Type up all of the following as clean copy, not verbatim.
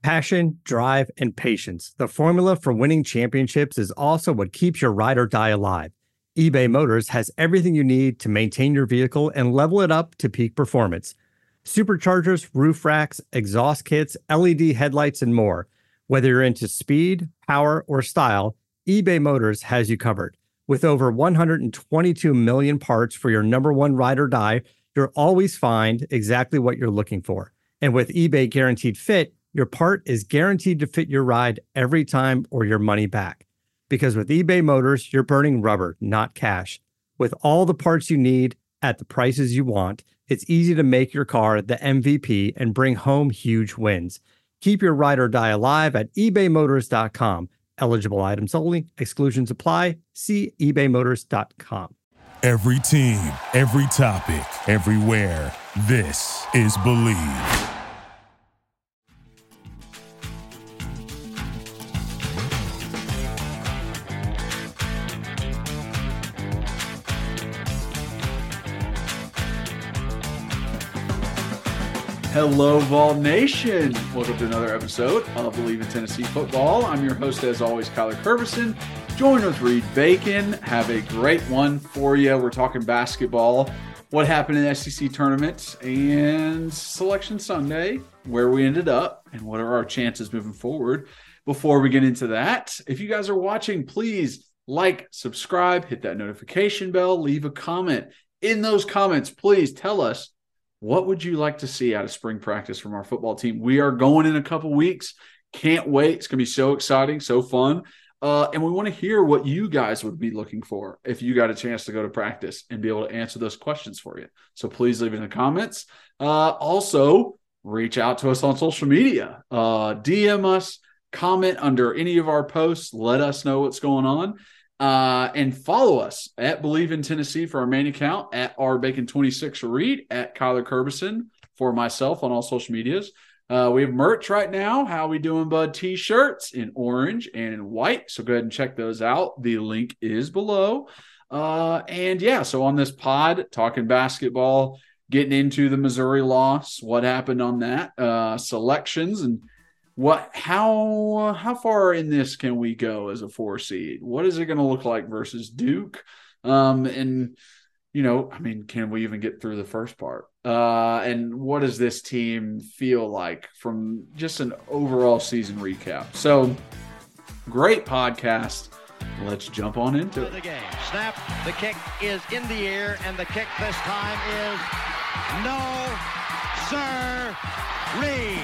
Passion, drive, and patience. The formula for winning championships is also what keeps your ride or die alive. eBay Motors has everything you need to maintain your vehicle and level it up to peak performance. Superchargers, roof racks, exhaust kits, LED headlights, and more. Whether you're into speed, power, or style, eBay Motors has you covered. With over 122 million parts for your number one ride or die, you'll always find exactly what you're looking for. And with eBay Guaranteed Fit, your part is guaranteed to fit your ride every time or your money back. Because with eBay Motors, you're burning rubber, not cash. With all the parts you need at the prices you want, it's easy to make your car the MVP and bring home huge wins. Keep your ride or die alive at ebaymotors.com. Eligible items only. Exclusions apply. See ebaymotors.com. Every team, every topic, everywhere. This is Believe. Hello, Vol Nation. Welcome to another episode of Believe in Tennessee Football. I'm your host, as always, Kyler Kervison, joined with Reed Bacon. Have a great one for you. We're talking basketball, what happened in the SEC tournament, and Selection Sunday, where we ended up, and what are our chances moving forward. Before we get into that, if you guys are watching, please like, subscribe, hit that notification bell, leave a comment. In those comments, please tell us, what would you like to see out of spring practice from our football team? We are going in a couple weeks. Can't wait. It's going to be so exciting, so fun. And we want to hear what you guys would be looking for if you got a chance to go to practice and be able to answer those questions for you. So please leave it in the comments. Also, reach out to us on social media. DM us, comment under any of our posts. Let us know what's going on. And follow us at Believe in Tennessee for our main account, at rbacon26 Reed, at Kyler Kervison for myself on all social medias. We have merch right now. How we doing, bud? T-shirts in orange and in white. So go ahead and check those out. The link is below. And yeah, so on this pod, talking basketball, getting into the Missouri loss, what happened on that, selections, and how far in this can we go as a 4 seed? What is it going to look like versus Duke? And, you know, I mean, can we even get through the first part? And what does this team feel like from just an overall season recap? So, great podcast. Let's jump on into it. The game. Snap. The kick is in the air, and the kick this time is no, sir, Reed.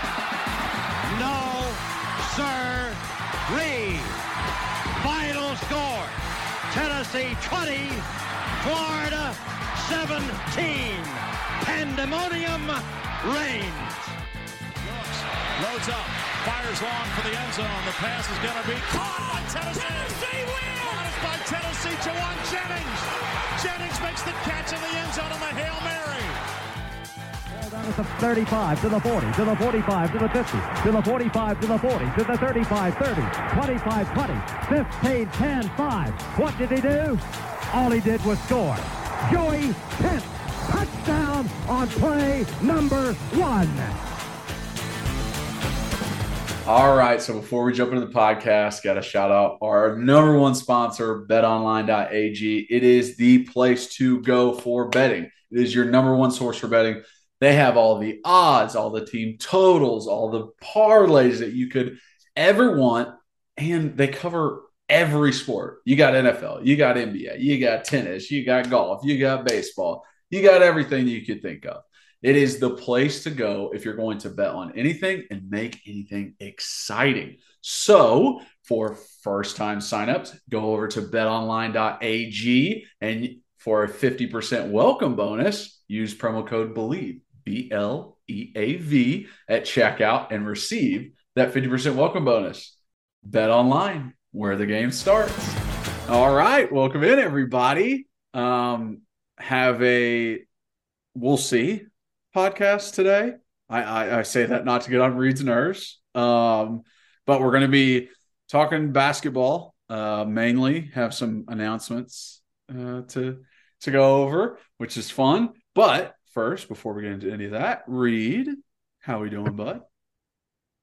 No, sir, Reed. Final score, Tennessee 20, Florida 17. Pandemonium reigns. Loads up, fires long for the end zone. The pass is going to be caught by Tennessee. Tennessee wins! Caught by Tennessee, Jawan Jennings. Jennings makes the catch in the end zone on the Hail Mary. Down at the 35, to the 40, to the 45, to the 50, to the 45, to the 40, to the 35, 30, 25, 20, 15, 10, 5. What did he do? All he did was score. Joey Pence, touchdown on play number 1. All right, so before we jump into the podcast, got to shout out our number one sponsor, betonline.ag. It is the place to go for betting. It is your number one source for betting. They have all the odds, all the team totals, all the parlays that you could ever want, and they cover every sport. You got NFL, you got NBA, you got tennis, you got golf, you got baseball, you got everything you could think of. It is the place to go if you're going to bet on anything and make anything exciting. So for first-time signups, go over to betonline.ag, and for a 50% welcome bonus, use promo code BELIEVE, BLEAV, at checkout and receive that 50% welcome bonus. Bet online, where the game starts. All right, welcome in, everybody. Have a we'll see podcast today. I say that not to get on Reed's nerves, but we're going to be talking basketball mainly. Have some announcements to go over, which is fun. But first, before we get into any of that, Reed, how we doing, bud?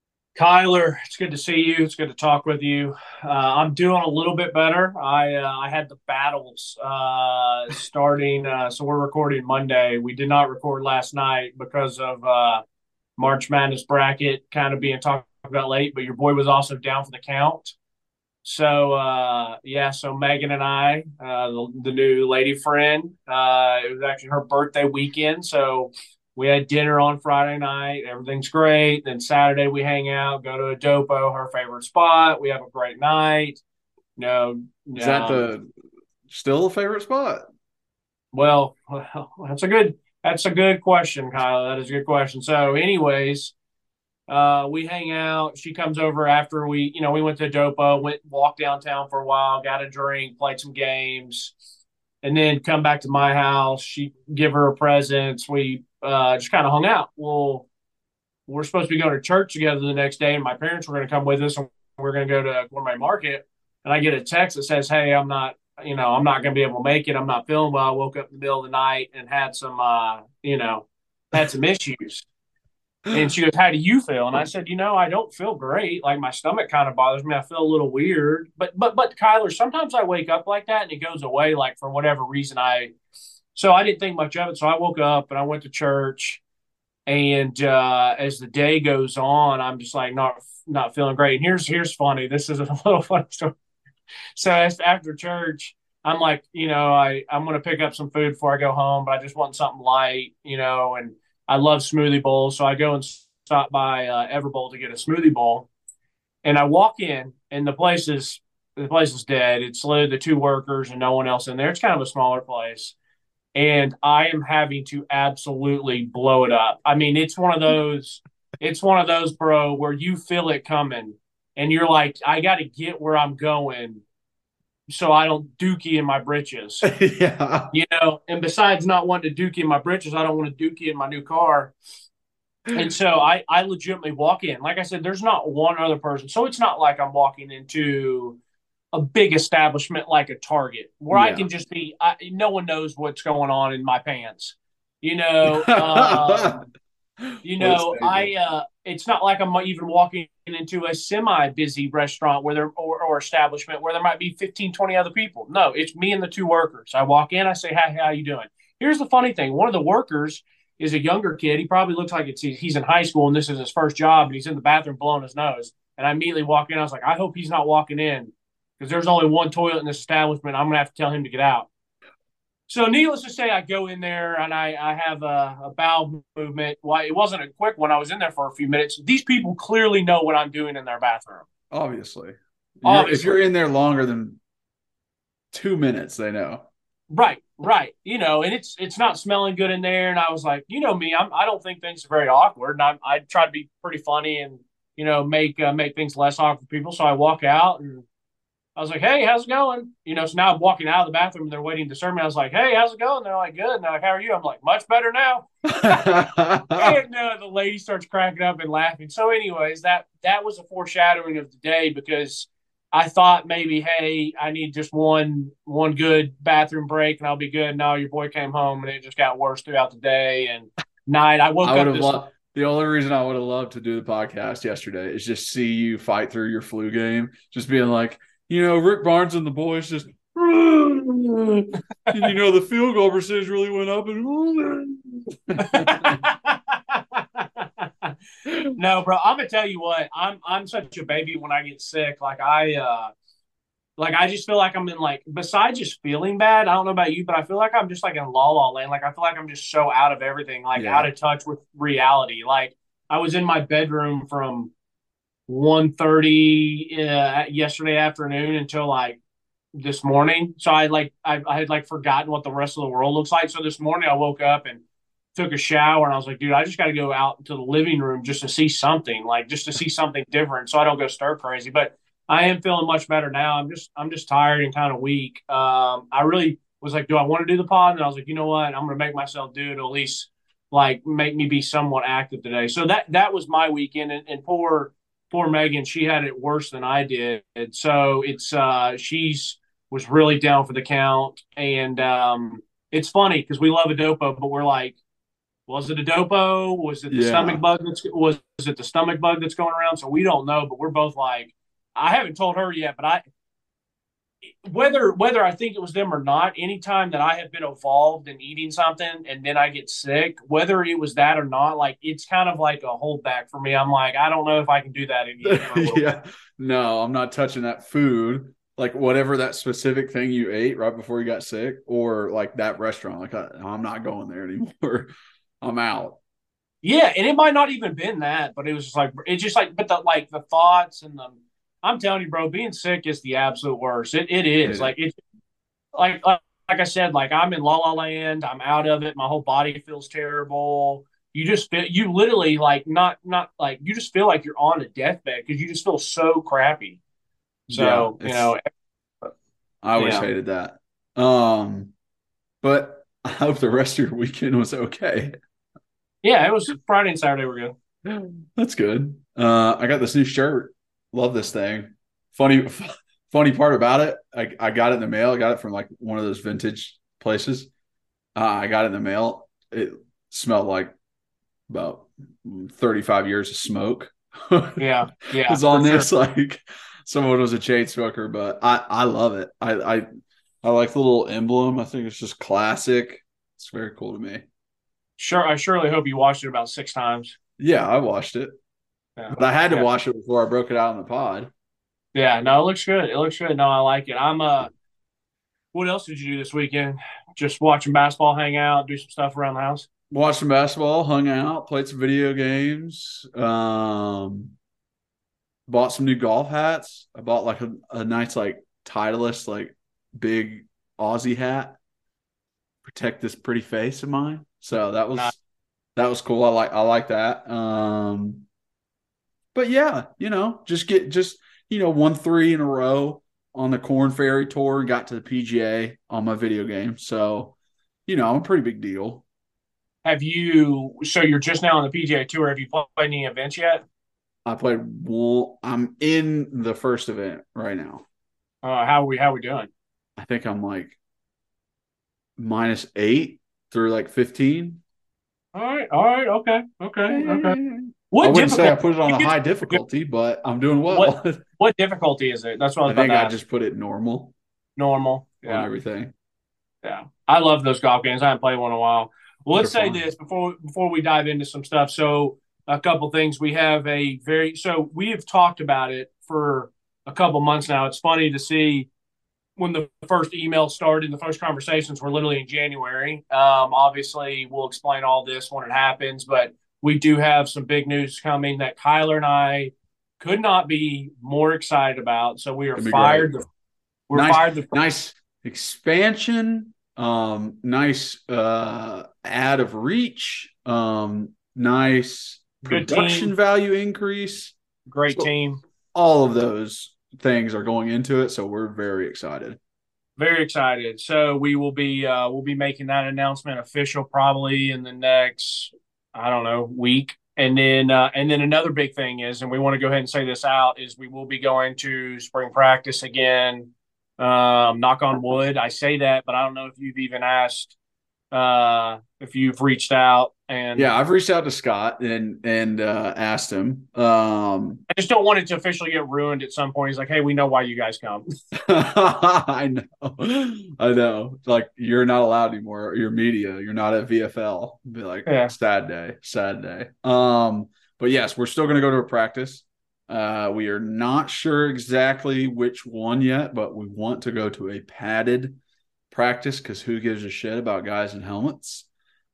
Kyler, it's good to see you. It's good to talk with you. I'm doing a little bit better. I had the battles starting. So we're recording Monday. We did not record last night because of March Madness bracket kind of being talked about late, but your boy was also down for the count. So, so Megan and I, the new lady friend, it was actually her birthday weekend. So we had dinner on Friday night. Everything's great. Then Saturday we hang out, go to Adopo, her favorite spot. We have a great night. Is that still a favorite spot? Well, that's a good question, Kyle. That is a good question. So anyways, we hang out. She comes over after we went to Adopo, walked downtown for a while, got a drink, played some games, and then come back to my house. She give her presents. We just kind of hung out. Well, we're supposed to be going to church together the next day, and my parents were going to come with us, and we're going to go to Gourmet Market. And I get a text that says, "Hey, I'm not going to be able to make it. I'm not feeling well. I woke up in the middle of the night and had some issues." And she goes, "How do you feel?" And I said, "I don't feel great. Like my stomach kind of bothers me. I feel a little weird. But Kyler, sometimes I wake up like that and it goes away, like for whatever reason. So I didn't think much of it. So I woke up and I went to church. And as the day goes on, I'm just like not feeling great. And here's funny. This is a little funny story. So after church, I'm like, I'm going to pick up some food before I go home, but I just want something light, and I love smoothie bowls. So I go and stop by Everbowl to get a smoothie bowl. And I walk in, and the place is dead. It's literally the two workers and no one else in there. It's kind of a smaller place. And I am having to absolutely blow it up. I mean, it's one of those, bro, where you feel it coming. And you're like, I got to get where I'm going so I don't dookie in my britches. Yeah. And besides not wanting to dookie in my britches, I don't want to dookie in my new car. And so I legitimately walk in. Like I said, there's not one other person. So it's not like I'm walking into a big establishment like a Target where I can just be, no one knows what's going on in my pants. It's not like I'm even walking into a semi-busy restaurant or establishment where there might be 15, 20 other people. No, it's me and the two workers. I walk in, I say, "Hi, how you doing?" Here's the funny thing. One of the workers is a younger kid. He probably looks like he's in high school and this is his first job, and he's in the bathroom blowing his nose. And I immediately walk in. I was like, I hope he's not walking in because there's only one toilet in this establishment. I'm going to have to tell him to get out. So needless to say, I go in there and I have a bowel movement. Well, it wasn't a quick one. I was in there for a few minutes. These people clearly know what I'm doing in their bathroom. Obviously. If you're in there longer than 2 minutes, they know. Right. And it's not smelling good in there. And I was like, me, I don't think things are very awkward. And I try to be pretty funny and, make things less awkward for people. So I walk out and I was like, "Hey, how's it going?" So now I'm walking out of the bathroom and they're waiting to serve me. I was like, "Hey, how's it going?" They're like, "Good." And they're like, "How are you?" I'm like, "Much better now." And the lady starts cracking up and laughing. So anyways, that was a foreshadowing of the day because I thought maybe, hey, I need just one good bathroom break and I'll be good. No, your boy came home and it just got worse throughout the day and night. I woke up the only reason I would have loved to do the podcast yesterday is just see you fight through your flu game, just being like, Rick Barnes and the boys just, and, the field goal percentage really went up. No, bro, I'm gonna tell you what. I'm such a baby when I get sick. Like I just feel like I'm in besides just feeling bad. I don't know about you, but I feel like I'm just like in la la land. Like I feel like I'm just so out of everything, out of touch with reality. Like I was in my bedroom from 1:30 yesterday afternoon until this morning. So I had forgotten what the rest of the world looks like. So this morning I woke up and took a shower and I was like, dude, I just got to go out to the living room just to see something, just to see something different so I don't go stir crazy. But I am feeling much better now. I'm just tired and kind of weak. I really was like, do I want to do the pod? And I was like, you know what? I'm going to make myself do it, at least make me be somewhat active today. So that was my weekend. And poor Megan, she had it worse than I did. And so she's was really down for the count. And it's funny because we love Adopo, but we're like, Was it a dopo? Was it the Yeah. stomach bug? Was it the stomach bug that's going around? So we don't know, but we're both like, I haven't told her yet, but whether I think it was them or not, anytime that I have been involved in eating something and then I get sick, whether it was that or not, like it's kind of like a holdback for me. I'm like, I don't know if I can do that again. Yeah. No, I'm not touching that food. Like whatever that specific thing you ate right before you got sick, or like that restaurant. Like I'm not going there anymore. I'm out. Yeah, and it might not even been that, but it was just like, but the thoughts and I'm telling you, bro, being sick is the absolute worst. It is like it's like I said, like I'm in La La Land. I'm out of it. My whole body feels terrible. You literally like not like you just feel like you're on a deathbed because you just feel so crappy. So I always hated that. But I hope the rest of your weekend was okay. Yeah, it was Friday and Saturday were good. That's good. I got this new shirt. Love this thing. Funny part about it, I got it in the mail. I got it from like one of those vintage places. I got it in the mail. It smelled like about 35 years of smoke. Yeah. It's on this sure. Like someone was a chain smoker, but I love it. I like the little emblem. I think it's just classic. It's very cool to me. Sure, I surely hope you watched it about 6 times. Yeah, I watched it. Yeah. But I had to watch it before I broke it out in the pod. Yeah, no, it looks good. It looks good. No, I like it. What else did you do this weekend? Just watching basketball, hang out, do some stuff around the house? Watched some basketball, hung out, played some video games. Bought some new golf hats. I bought like a nice like Titleist like big Aussie hat. Protect this pretty face of mine. So that was cool. I like that. But yeah, just 1 3 in a row on the Corn Ferry Tour and got to the PGA on my video game. So, I'm a pretty big deal. So you're just now on the PGA Tour. Have you played any events yet? I played one. I'm in the first event right now. How are we doing? I think I'm like -8 through like 15. All right. Okay. I wouldn't say I put it on a high difficulty, but I'm doing well. What difficulty is it? That's what I think I just put it normal. Normal. Yeah. On everything. Yeah. I love those golf games. I haven't played one in a while. Well, let's say this before we dive into some stuff. So a couple things. We have we have talked about it for a couple months now. It's funny to see when the first email started, the first conversations were literally in January. Obviously, we'll explain all this when it happens, but we do have some big news coming that Kyler and I could not be more excited about. So we are fired. Nice expansion. Nice add of reach. Nice production value increase. Great team. All of those things are going into it, so we're very excited. Very excited. So we'll be making that announcement official probably in the next, I don't know, week. And then another big thing is, and we want to go ahead and say this out, is we will be going to spring practice again. Knock on wood. I say that, but I don't know if you've even asked if you've reached out. And yeah, I've reached out to Scott and asked him. I just don't want it to officially get ruined at some point. He's like, "Hey, we know why you guys come." I know. Like, you're not allowed anymore. You're media. You're not at VFL. Be like, sad day. But yes, we're still going to go to a practice. We are not sure exactly which one yet, but we want to go to a padded practice because who gives a shit about guys in helmets?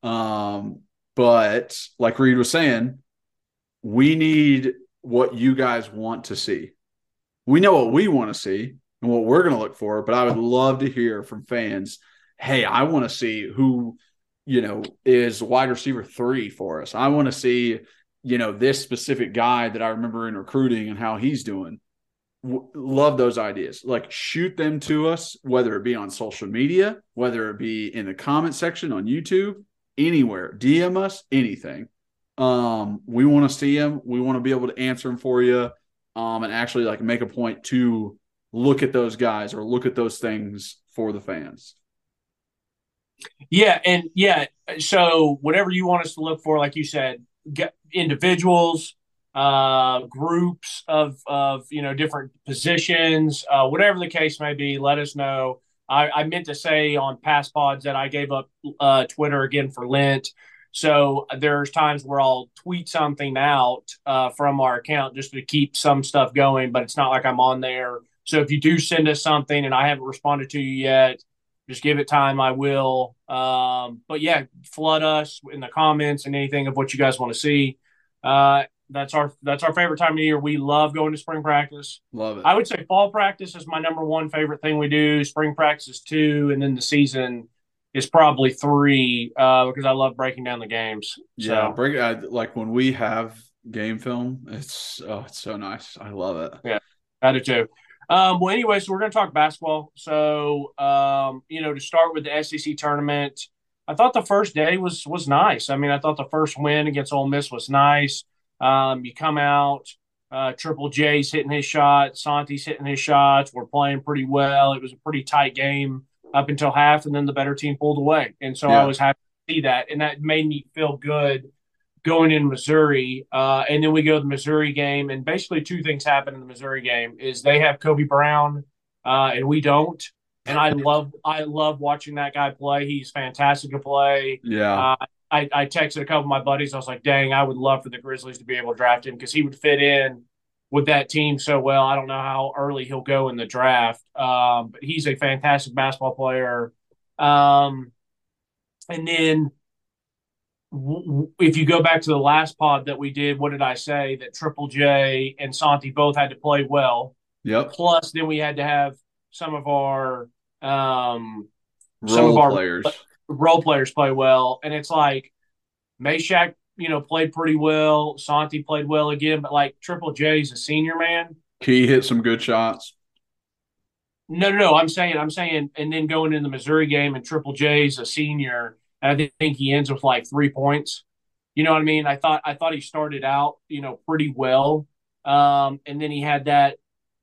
But like Reed was saying, we need what you guys want to see. We know what we want to see and what we're going to look for, but I would love to hear from fans, hey, I want to see who, is wide receiver 3 for us. I want to see, this specific guy that I remember in recruiting and how he's doing. Love those ideas. Like, shoot them to us, whether it be on social media, whether it be in the comment section on YouTube, anywhere. DM us, anything. We want to see them. We want to be able to answer them for you, and actually like make a point to look at those guys or look at those things for the fans. Yeah, and so whatever you want us to look for, like you said, get individuals, groups of different positions, whatever the case may be, let us know. I meant to say on past pods that I gave up Twitter again for Lent. So there's times where I'll tweet something out from our account just to keep some stuff going, but it's not like I'm on there. So if you do send us something and I haven't responded to you yet, just give it time. I will. But yeah, flood us in the comments and anything of what you guys want to see. That's our favorite time of year. We love going to spring practice. Love it. I would say fall practice is my number one favorite thing we do. Spring practice is 2, and then the season is probably 3 because I love breaking down the games. Yeah, like when we have game film, it's so nice. I love it. Yeah, I do too. Well, anyway, so we're going to talk basketball. So, to start with the SEC tournament, I thought the first day was nice. I mean, I thought the first win against Ole Miss was nice. You come out, Triple J's hitting his shots, Santi's hitting his shots. We're playing pretty well. It was a pretty tight game up until half, and then the better team pulled away. And so I was happy to see that, and that made me feel good going in Missouri. And then we go to the Missouri game, and basically 2 things happen in the Missouri game is they have Kobe Brown, and we don't. And I love watching that guy play. He's fantastic to play. Yeah. I texted a couple of my buddies. I was like, dang, I would love for the Grizzlies to be able to draft him because he would fit in with that team so well. I don't know how early he'll go in the draft, but he's a fantastic basketball player. And then if you go back to the last pod that we did, what did I say? That Triple J and Santi both had to play well. Yep. Plus, then we had to have some of our role players play well, and it's like Meshack, played pretty well. Santi played well again, but like Triple J's a senior, man. He hit some good shots. No. I'm saying, and then going in the Missouri game, and Triple J's a senior. And I think he ends with like 3 points. You know what I mean? I thought he started out, pretty well. And then he had that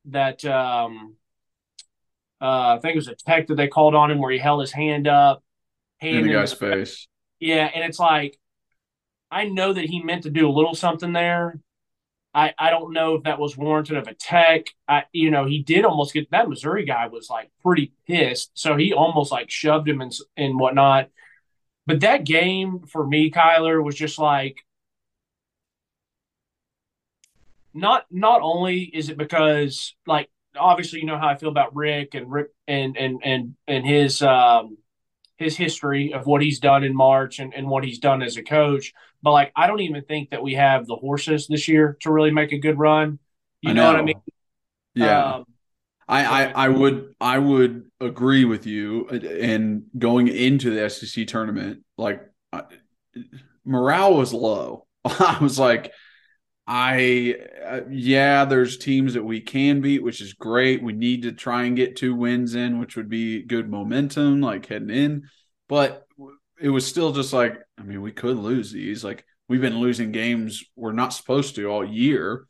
I think it was a tech that they called on him where he held his hand up. In the guy's face. Yeah, and it's like, I know that he meant to do a little something there. I don't know if that was warranted of a tech. He did almost get – that Missouri guy was like pretty pissed. So he almost like shoved him and whatnot. But that game for me, Kyler, was just like not only is it because like obviously you know how I feel about Rick and his history of what he's done in March and what he's done as a coach, but like I don't even think that we have the horses this year to really make a good run. You know what I mean? Yeah. I would agree with you. And going into the SEC tournament, like morale was low. I was like, there's teams that we can beat, which is great. We need to try and get 2 wins in, which would be good momentum, like heading in. But it was still just like, I mean, we could lose these. Like we've been losing games we're not supposed to all year.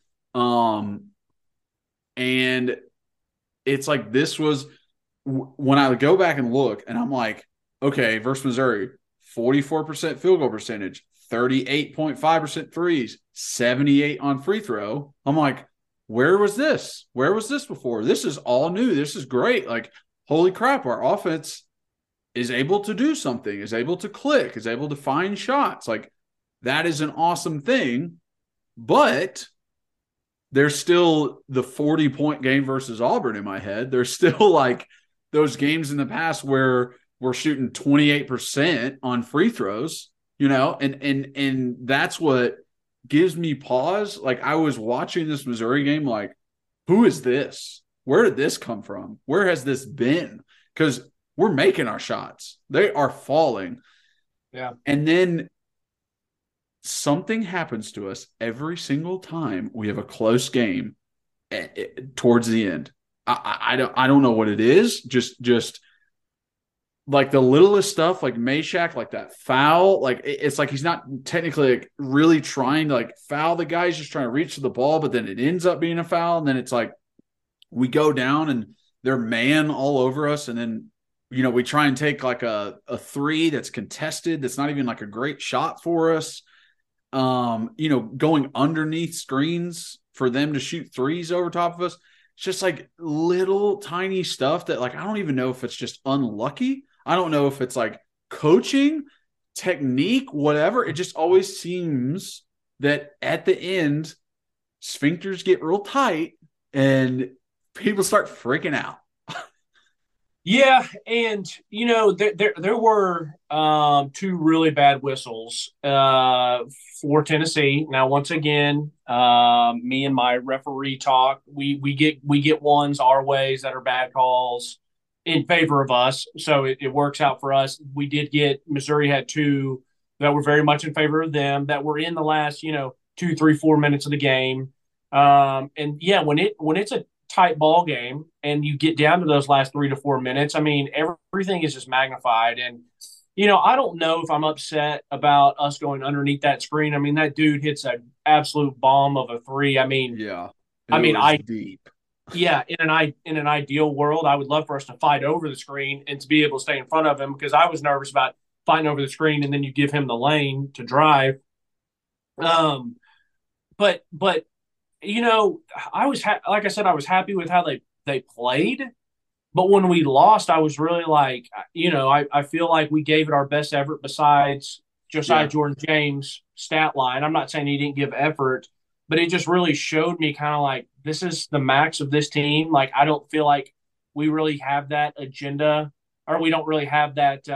And it's like this was when I go back and look and I'm like, okay, versus Missouri, 44% field goal percentage, 38.5% threes, 78 on free throw. I'm like, where was this? Where was this before? This is all new. This is great. Like, holy crap, our offense is able to do something, is able to click, is able to find shots. Like, that is an awesome thing. But there's still the 40-point game versus Auburn in my head. There's still like those games in the past where we're shooting 28% on free throws, and that's what gives me pause. Like I was watching this Missouri game, like, who is this? Where did this come from? Where has this been? Because we're making our shots. They are falling. Yeah. And then something happens to us every single time we have a close game towards the end. I don't know what it is. Just like the littlest stuff, like Meshack, like that foul, like it's like he's not technically like really trying to like foul the guy. He's just trying to reach to the ball, but then it ends up being a foul. And then it's like we go down and they're man all over us. And then we try and take like a three that's contested, that's not even like a great shot for us. Going underneath screens for them to shoot threes over top of us. It's just like little tiny stuff that, like, I don't even know if it's just unlucky. I don't know if it's like coaching, technique, whatever. It just always seems that at the end, sphincters get real tight and people start freaking out. Yeah, and there were two really bad whistles for Tennessee. Now, once again, me and my referee talk. We get ones our ways that are bad calls in favor of us, so it works out for us. We did get Missouri had two that were very much in favor of them that were in the last 2, 3, 4 minutes of the game. And yeah, when it's a tight ball game and you get down to those last 3 to 4 minutes, I mean, everything is just magnified. And I don't know if I'm upset about us going underneath that screen. I mean, that dude hits an absolute bomb of a three. I mean, yeah, deep. Yeah, in an ideal world, I would love for us to fight over the screen and to be able to stay in front of him, because I was nervous about fighting over the screen and then you give him the lane to drive. But I was like I said, I was happy with how they played, but when we lost, I was really like, I feel like we gave it our best effort besides Josiah Jordan-James stat line. I'm not saying he didn't give effort, but it just really showed me kind of like, this is the max of this team. Like, I don't feel like we really have that agenda, or we don't really have that.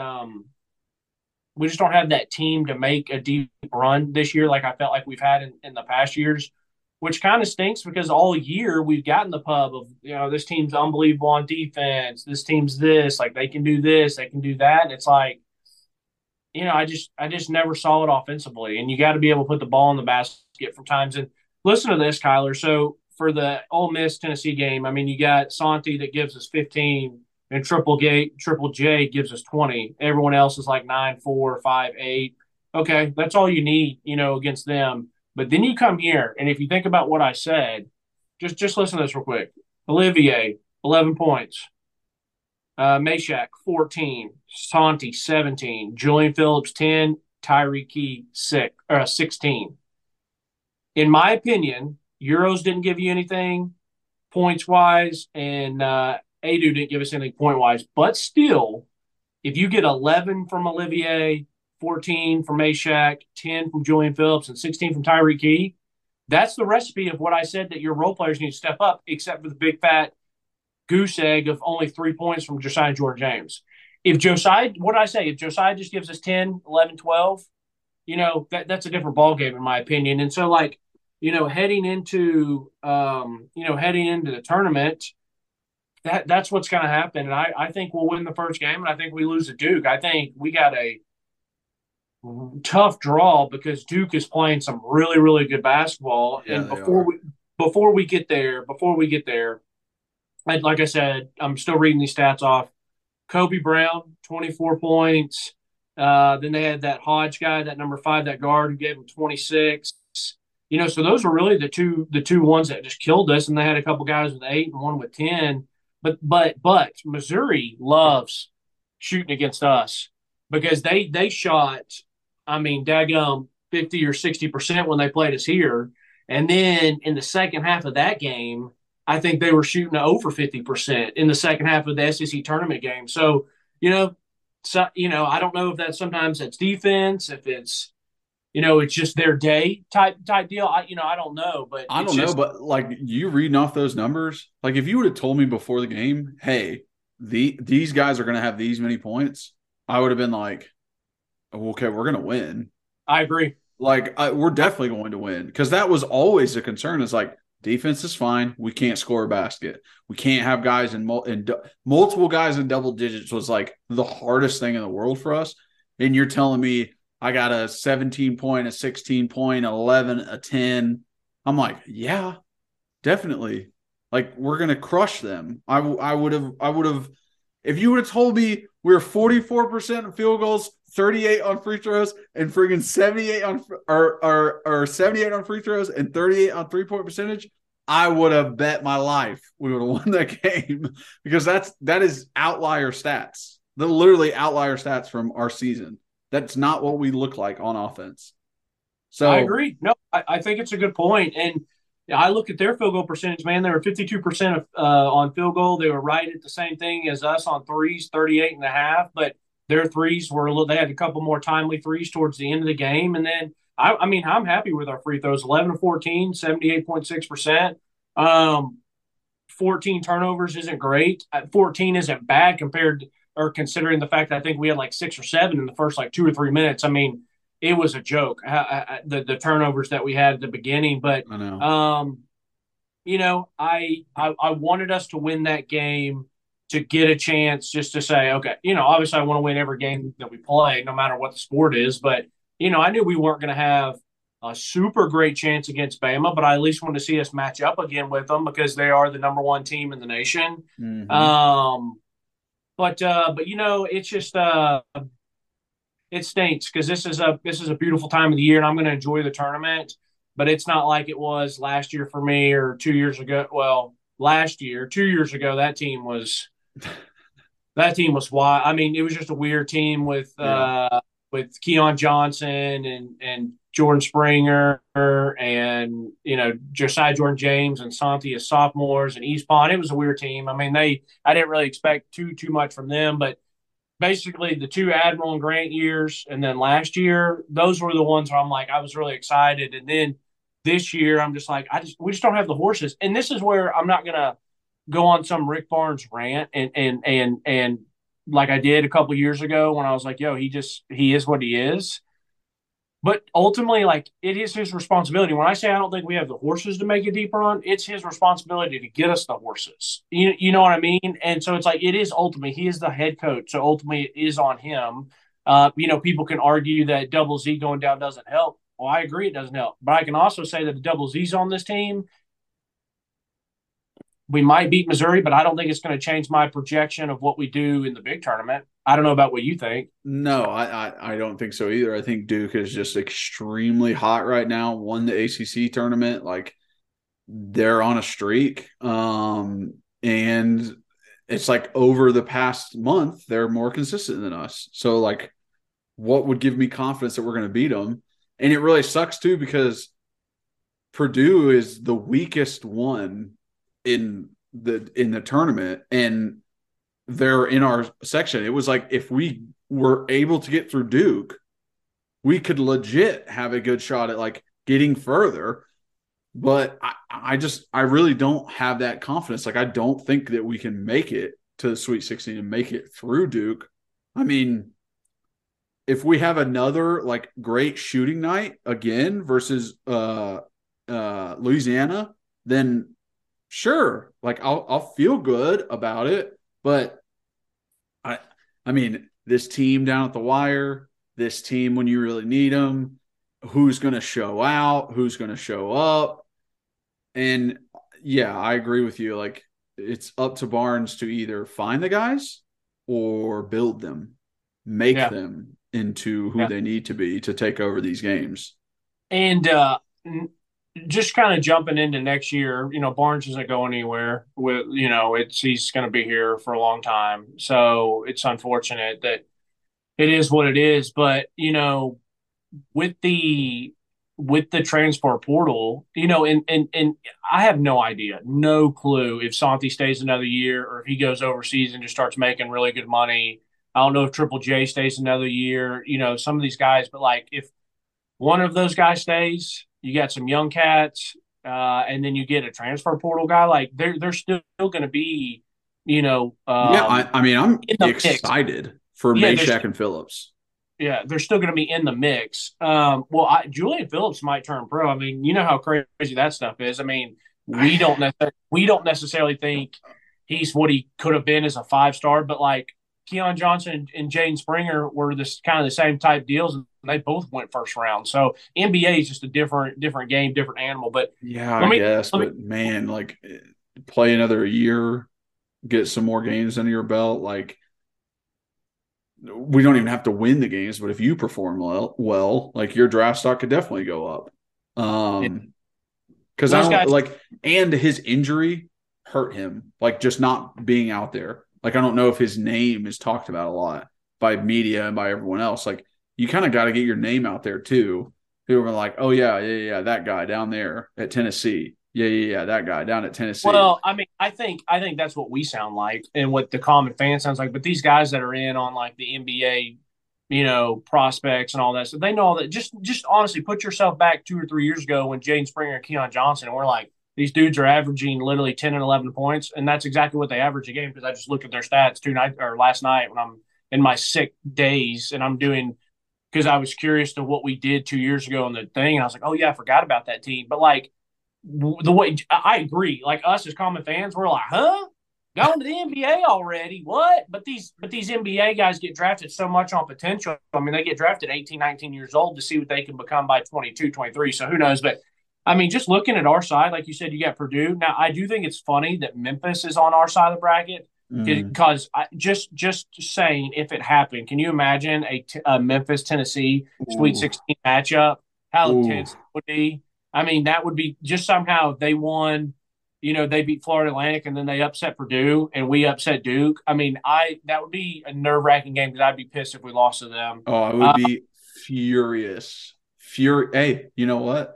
We just don't have that team to make a deep run this year, like I felt like we've had in the past years, which kind of stinks because all year we've gotten the pub of, this team's unbelievable on defense. This team's this, like they can do this, they can do that. And it's like, I just never saw it offensively. And you got to be able to put the ball in the basket from times. And listen to this, Kyler. So for the Ole Miss Tennessee game, I mean, you got Santi that gives us 15, and Triple J gives us 20. Everyone else is like 9, 4, 5, 8. Okay, that's all you need, against them. But then you come here, and if you think about what I said, just listen to this real quick. Olivier, 11 points. Meshack, 14. Santi, 17. Julian Phillips, 10. Tyreek Key, 16. In my opinion, Euros didn't give you anything points-wise, and Adu didn't give us anything point-wise. But still, if you get 11 from Olivier, 14 from Meshack, 10 from Julian Phillips, and 16 from Tyreek Key, that's the recipe of what I said that your role players need to step up, except for the big fat goose egg of only 3 points from Josiah Jordan-James. If Josiah just gives us 10, 11, 12, that's a different ballgame in my opinion. And so, like, heading into the tournament, that's what's going to happen. And I think we'll win the first game, and I think we lose to Duke. I think we got a tough draw because Duke is playing some really, really good basketball. Yeah, and before we get there, like I said, I'm still reading these stats off. Kobe Brown, 24 points. Then they had that Hodge guy, that number 5, that guard, who gave him 26. So those were really the two ones that just killed us. And they had a couple guys with 8 and one with 10. But Missouri loves shooting against us because they shot, daggum 50 or 60% when they played us here. And then in the second half of that game, I think they were shooting over 50% in the second half of the SEC tournament game. So, I don't know if sometimes it's defense, if it's, it's just their day type deal. I don't know, but I don't know. But like, you reading off those numbers, like if you would have told me before the game, hey, these guys are going to have these many points, I would have been like, oh, okay, we're going to win. I agree. Like, we're definitely going to win, because that was always a concern. It's like, defense is fine. We can't score a basket. We can't have guys in multiple guys in double digits was like the hardest thing in the world for us. And you're telling me I got a 17 point, a 16 point, 11, a 10. I'm like, yeah, definitely. Like, we're going to crush them. I would have, if you would have told me we were 44% of field goals, 38 on free throws, and friggin' 78 on or 78 on free throws and 38 on 3-point percentage, I would have bet my life we would have won that game, because that is outlier stats. the literally outlier stats from our season. That's not what we look like on offense. So I agree. No, I think it's a good point. And I look at their field goal percentage, man. They were 52% on field goal. They were right at the same thing as us on threes, 38.5. But their threes they had a couple more timely threes towards the end of the game. And then, I mean, I'm happy with our free throws 11 to 14, 78.6%. 14 turnovers isn't great. 14 isn't bad considering the fact that I think we had like 6 or 7 in the first like 2 or 3 minutes. I mean, it was a joke, the turnovers that we had at the beginning. But, I know. I wanted us to win that game to get a chance just to say, okay, obviously I want to win every game that we play, no matter what the sport is. But, I knew we weren't going to have a super great chance against Bama, but I at least wanted to see us match up again with them because they are the number 1 team in the nation. Mm-hmm. But it's just it stinks because this is a beautiful time of the year and I'm going to enjoy the tournament, but it's not like it was last year for me or 2 years ago. Well, 2 years ago, that team was wild. I mean, it was just a weird team with Keon Johnson and Jordan Springer and, Josiah Jordan-James and Santi as sophomores and East Pond. It was a weird team. I mean, I didn't really expect too much from them, but basically the 2 Admiral and Grant years and then last year, those were the ones where I'm like, I was really excited. And then this year, I'm just like, we just don't have the horses. And this is where I'm not going to go on some Rick Barnes rant and like I did a couple years ago when I was like, yo, he is what he is. But ultimately, like, it is his responsibility. When I say I don't think we have the horses to make a deep run, it's his responsibility to get us the horses. You know what I mean? And so it's like, it is ultimately, he is the head coach. So ultimately it is on him. People can argue that Double Z going down doesn't help. Well, I agree it doesn't help. But I can also say that the Double Z's on this team, we might beat Missouri, but I don't think it's going to change my projection of what we do in the big tournament. I don't know about what you think. No, I don't think so either. I think Duke is just extremely hot right now. Won the ACC tournament. Like, they're on a streak. And it's like over the past month, they're more consistent than us. So, like, what would give me confidence that we're going to beat them? And it really sucks, too, because Purdue is the weakest one in the tournament, and they're in our section. It was like, if we were able to get through Duke, we could legit have a good shot at like getting further. But I really don't have that confidence. Like, I don't think that we can make it to the Sweet 16 and make it through Duke. I mean, if we have another like great shooting night again versus Louisiana, then sure, like I'll feel good about it. But I mean, this team down at the wire, this team when you really need them, who's going to show out, who's going to show up. And yeah, I agree with you. Like, it's up to Barnes to either find the guys or build them, make them into who they need to be to take over these games. And just kind of jumping into next year, Barnes isn't going anywhere. He's going to be here for a long time. So it's unfortunate that it is what it is. But, with the transfer portal, and I have no idea, no clue if Santi stays another year or if he goes overseas and just starts making really good money. I don't know if Triple J stays another year, some of these guys, but like if one of those guys stays, you got some young cats, and then you get a transfer portal guy, like they're still going to be, I'm excited for Meshack and Phillips. Yeah, they're still going to be in the mix. Julian Phillips might turn pro. I mean, you know how crazy that stuff is. I mean, we don't necessarily think he's what he could have been as a 5-star, but like Keon Johnson and Jaden Springer were this kind of the same type deals, and they both went first round. So NBA is just a different game, different animal. But yeah, man, like, play another year, get some more games under your belt. Like, we don't even have to win the games, but if you perform well, like, your draft stock could definitely go up. Because and his injury hurt him, like, just not being out there. Like, I don't know if his name is talked about a lot by media and by everyone else. Like, you kind of got to get your name out there too. People are like, oh yeah, that guy down there at Tennessee. Yeah, that guy down at Tennessee. Well, I mean, I think that's what we sound like and what the common fan sounds like. But these guys that are in on like the NBA, prospects and all that stuff, they know all that. Just honestly, put yourself back 2 or 3 years ago when Jaden Springer and Keon Johnson, and we're like, these dudes are averaging literally 10 and 11 points, and that's exactly what they average a game because I just looked at their stats last night when I'm in my sick days and I'm doing because I was curious to what we did 2 years ago on the thing, and I was like, oh yeah, I forgot about that team, but like. The way I agree, like us as common fans, we're like, huh? Going to the NBA already? What? But these NBA guys get drafted so much on potential. I mean, they get drafted 18, 19 years old to see what they can become by 22, 23. So who knows? But I mean, just looking at our side, like you said, you got Purdue. Now, I do think it's funny that Memphis is on our side of the bracket because just saying if it happened, can you imagine a Memphis Tennessee Sweet 16 matchup? How intense it would be. I mean, that would be just somehow if they won, they beat Florida Atlantic and then they upset Purdue and we upset Duke. I mean, that would be a nerve-wracking game because I'd be pissed if we lost to them. Oh, I would be furious. Hey, you know what?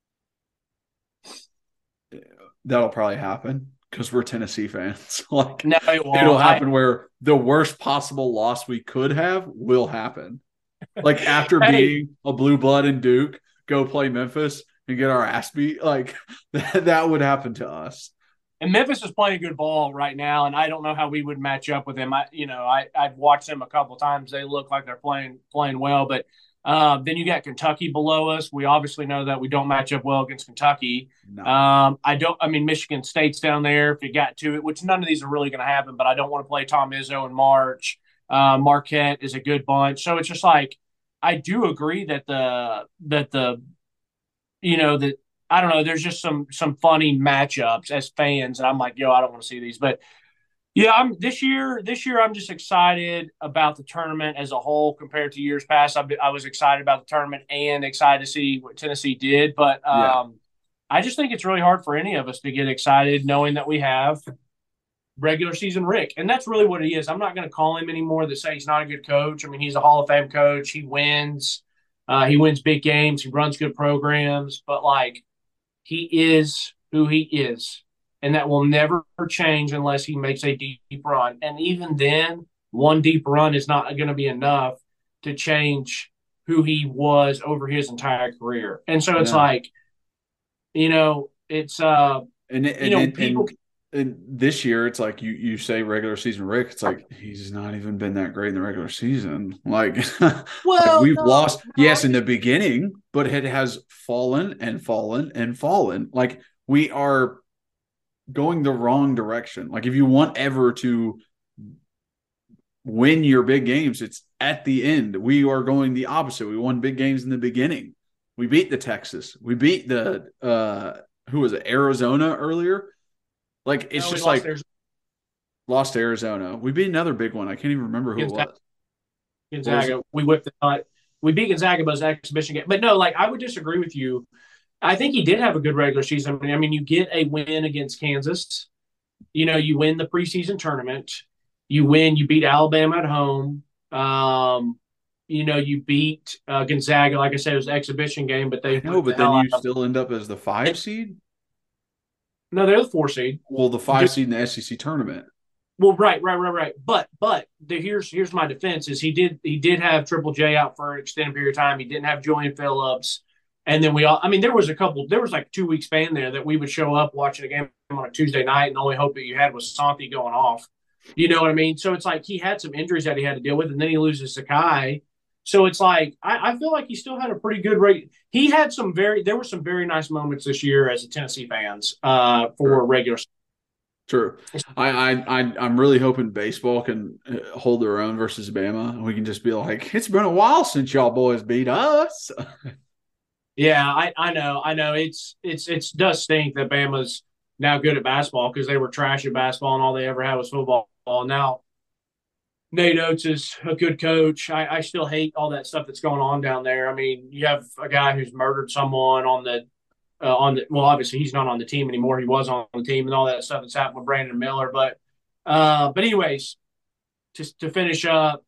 That'll probably happen because we're Tennessee fans. Like, no, it'll happen where the worst possible loss we could have will happen. Like after being a blue blood in Duke, go play Memphis and get our ass beat, like that would happen to us. And Memphis is playing good ball right now, and I don't know how we would match up with them. I've watched them a couple of times. They look like they're playing well, but then you got Kentucky below us. We obviously know that we don't match up well against Kentucky. No. Michigan State's down there if you got to it, which none of these are really going to happen, but I don't want to play Tom Izzo in March. Marquette is a good bunch. So it's just like, I do agree that I don't know, there's just some funny matchups as fans, and I'm like, I don't want to see these. But yeah, this year I'm just excited about the tournament as a whole compared to years past. I was excited about the tournament and excited to see what Tennessee did, but I just think it's really hard for any of us to get excited knowing that we have regular season Rick, and that's really what he is. I'm not going to call him anymore to say he's not a good coach. I mean, he's a Hall of Fame coach. He wins big games. He runs good programs, but like, he is who he is, and that will never change unless he makes a deep run. And even then, one deep run is not going to be enough to change who he was over his entire career. And so it's like, it's people. And this year, it's like you say regular season Rick. It's like he's not even been that great in the regular season. Like, well, we've lost, yes, in the beginning, but it has fallen and fallen and fallen. Like, we are going the wrong direction. Like, if you want ever to win your big games, it's at the end. We are going the opposite. We won big games in the beginning. We beat the Texas. We beat the who was it? Arizona earlier. Like, it's just like lost to Arizona. We beat another big one. I can't even remember who it was. Gonzaga. We whipped the we beat Gonzaga by his exhibition game. But no, like, I would disagree with you. I think he did have a good regular season. I mean, you get a win against Kansas. You win the preseason tournament. You beat Alabama at home. You beat Gonzaga. Like I said, it was an exhibition game, but then you still end up as the 5 seed? No, they're the 4 seed. Well, the 5 seed in the SEC tournament. Well, right. But here's my defense: is he did have Triple J out for an extended period of time. He didn't have Julian Phillips, and then there was like 2 week span there that we would show up watching a game on a Tuesday night, and the only hope that you had was Santi going off. You know what I mean? So it's like he had some injuries that he had to deal with, and then he loses Sakai. So it's like I feel like he still had a pretty good rate. He had there were some very nice moments this year as a Tennessee fans for regular. True. I'm really hoping baseball can hold their own versus Bama. We can just be like, it's been a while since y'all boys beat us. Yeah, I know. It does stink that Bama's now good at basketball because they were trash at basketball and all they ever had was football. Now Nate Oates is a good coach. I still hate all that stuff that's going on down there. I mean, you have a guy who's murdered someone well, obviously he's not on the team anymore. He was on the team and all that stuff that's happened with Brandon Miller. But But anyways, just to finish up,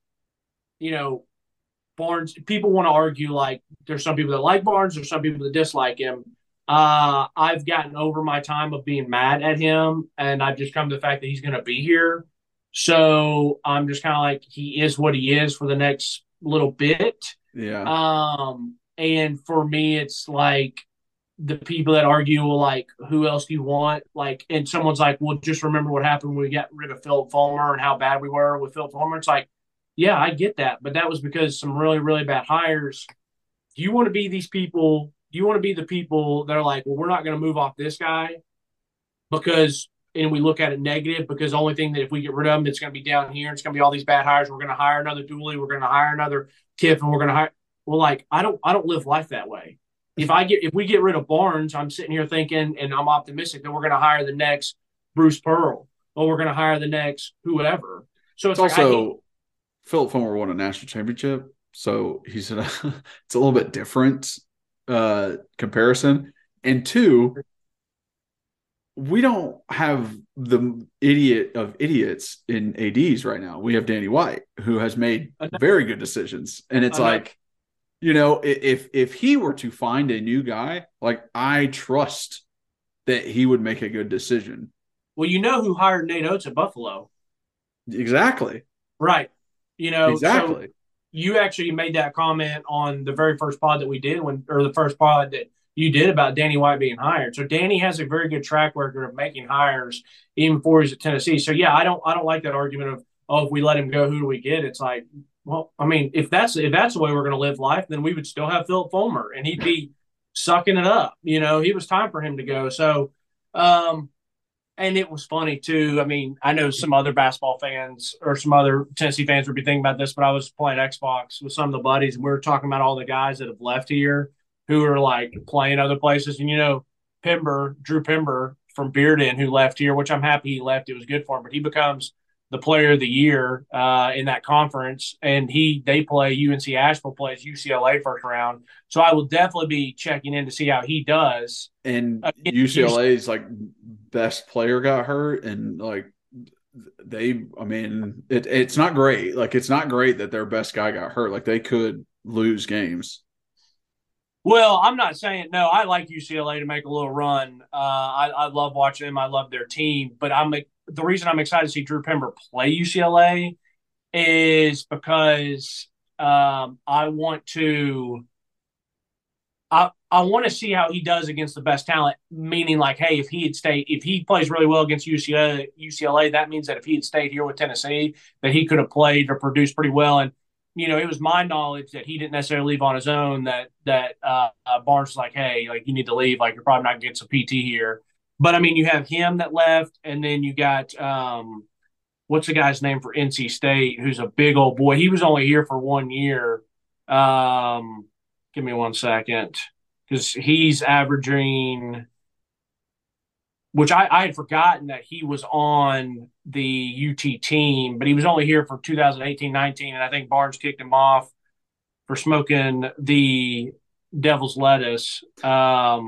Barnes, people want to argue like there's some people that like Barnes, there's some people that dislike him. I've gotten over my time of being mad at him, and I've just come to the fact that he's going to be here. So I'm just kind of like, he is what he is for the next little bit. Yeah. And for me, it's like the people that argue, well, like, who else do you want? Like, and someone's like, well, just remember what happened when we got rid of Philip Fulmer and how bad we were with Philip Fulmer. It's like, yeah, I get that, but that was because some really, really bad hires. Do you want to be these people? Do you want to be the people that are like, well, we're not going to move off this guy because, and we look at it negative because the only thing that if we get rid of him, it's going to be down here. It's going to be all these bad hires. We're going to hire another Dooley. We're going to hire another Kiff, and we're going to hire. Well, like, I don't live life that way. If we get rid of Barnes, I'm sitting here thinking, and I'm optimistic that we're going to hire the next Bruce Pearl, or we're going to hire the next whoever. So it's like, also Philip Fulmer won a national championship, so it's a little bit different comparison. And two, we don't have the idiot of idiots in ADs right now. We have Danny White, who has made very good decisions, and it's like, if he were to find a new guy, like, I trust that he would make a good decision. Well, who hired Nate Oates at Buffalo? Exactly. Right. Exactly. So you actually made that comment on the very first pod that we did or the first pod that you did about Danny White being hired. So Danny has a very good track record of making hires even before he's at Tennessee. So yeah, I don't like that argument of, oh, if we let him go, who do we get? It's like, well, I mean, if that's the way we're going to live life, then we would still have Philip Fulmer and he'd be sucking it up. He was time for him to go. So, and it was funny too. I mean, I know some other basketball fans or some other Tennessee fans would be thinking about this, but I was playing Xbox with some of the buddies and we were talking about all the guys that have left here who are like playing other places. And, Drew Pember from Bearden, who left here, which I'm happy he left. It was good for him, but he becomes the player of the year in that conference. And they play UNC Asheville plays UCLA first round. So I will definitely be checking in to see how he does. And UCLA's like best player got hurt, and like it's not great. Like, it's not great that their best guy got hurt. Like, they could lose games. Well, I'm not saying no. I like UCLA to make a little run. I love watching them. I love their team. But the reason I'm excited to see Drew Pember play UCLA is because I want to see how he does against the best talent. Meaning, like, hey, if he plays really well against UCLA, that means that if he had stayed here with Tennessee, that he could have played or produced pretty well. And it was my knowledge that he didn't necessarily leave on his own. That Barnes was like, hey, like, you need to leave. Like, you're probably not going to get some PT here. But I mean, you have him that left, and then you got what's the guy's name for NC State, who's a big old boy. He was only here for 1 year. Give me 1 second, because he's averaging, which I had forgotten that he was on the UT team, but he was only here for 2018-19, and I think Barnes kicked him off for smoking the devil's lettuce. But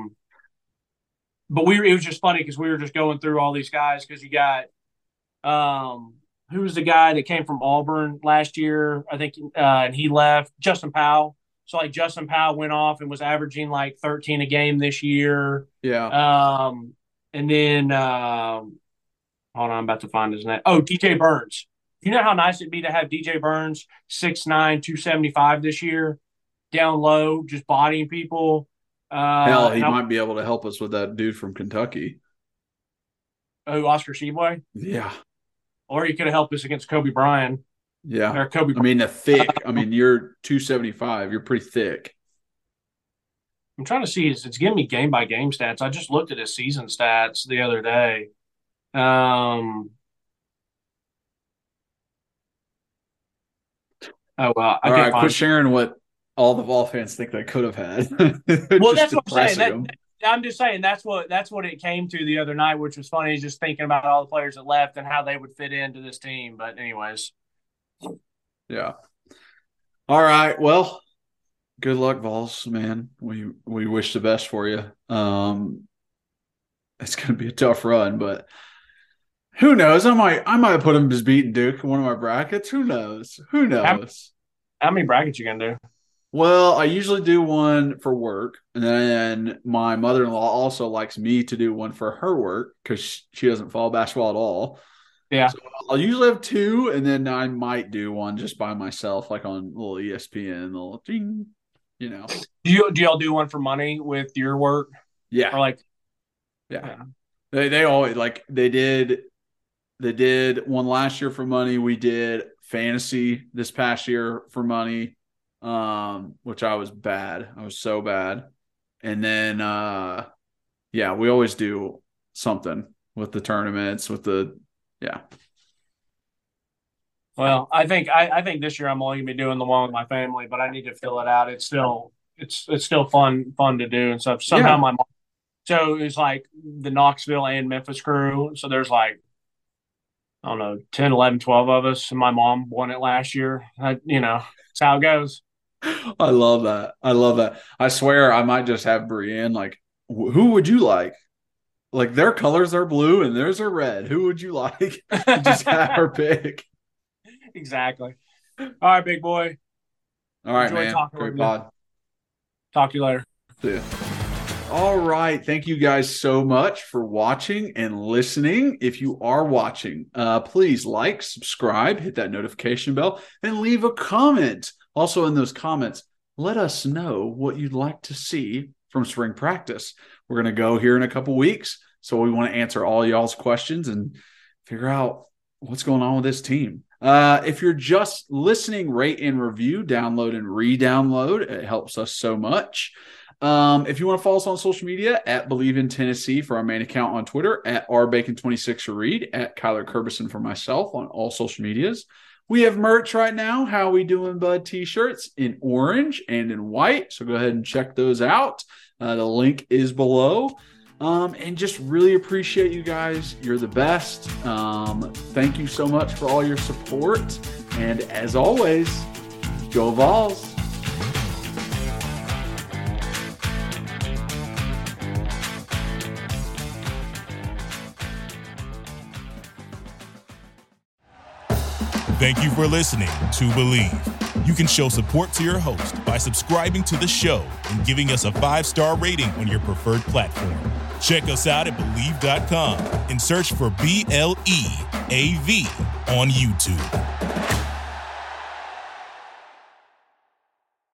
it was just funny because we were just going through all these guys, because you got who was the guy that came from Auburn last year, I think, and he left, Justin Powell. So, like, Justin Powell went off and was averaging like 13 a game this year. Yeah. And then, hold on, I'm about to find his name. Oh, DJ Burns. You know how nice it'd be to have DJ Burns, 6'9", 275 this year, down low, just bodying people. Hell, he might be able to help us with that dude from Kentucky. Oh, Oscar Tshiebwe? Yeah. Or he could have helped us against Kobe Bryant. Yeah. Or Kobe. I mean, you're 275. You're pretty thick. I'm trying to see. It's giving me game-by-game stats. I just looked at his season stats the other day. Oh, well, all right, quit sharing what all the Vol fans think they could have had. Well, that's what I'm saying. I'm just saying that's what it came to the other night, which was funny, just thinking about all the players that left and how they would fit into this team. But anyways. Yeah. All right. Well, good luck, Vols, man. We wish the best for you. It's going to be a tough run, but Who knows? I might put him just beating Duke in one of my brackets. Who knows? How many brackets you gonna do? Well, I usually do one for work, and then my mother-in-law also likes me to do one for her work because she doesn't follow basketball at all. Yeah. So I'll usually have two, and then I might do one just by myself, like on little ESPN, little ding, you know. Do y'all do one for money with your work? Yeah. Or like, yeah. They always they did one last year for money. We did fantasy this past year for money, which I was bad. I was so bad. And then, we always do something with the tournaments, Well, I think this year I'm only gonna be doing the one with my family, but I need to fill it out. It's still fun to do and stuff. Somehow my mom, so it's like the Knoxville and Memphis crew. So there's like, I don't know, 10, 11, 12 of us, and my mom won it last year. That's how it goes. I love that. I swear I might just have Brienne, like, who would you like? Like, their colors are blue and theirs are red. Who would you like? Just have her pick. Exactly. All right, big boy. All right, man. Great pod. Talk to you later. See ya. All right. Thank you guys so much for watching and listening. If you are watching, please like, subscribe, hit that notification bell, and leave a comment. Also, in those comments, let us know what you'd like to see from spring practice. We're going to go here in a couple weeks, so we want to answer all y'all's questions and figure out what's going on with this team. If you're just listening, rate and review, download and re-download. It helps us so much. If you want to follow us on social media, at Believe in Tennessee for our main account on Twitter, at rbacon26 for Reed, at Kyler Kerbyson for myself on all social medias. We have merch right now, How We Doing Bud t-shirts in orange and in white. So go ahead and check those out. The link is below. And just really appreciate you guys. You're the best. Thank you so much for all your support. And as always, go Vols. Thank you for listening to Believe. You can show support to your host by subscribing to the show and giving us a 5-star rating on your preferred platform. Check us out at Believe.com and search for BLEAV on YouTube.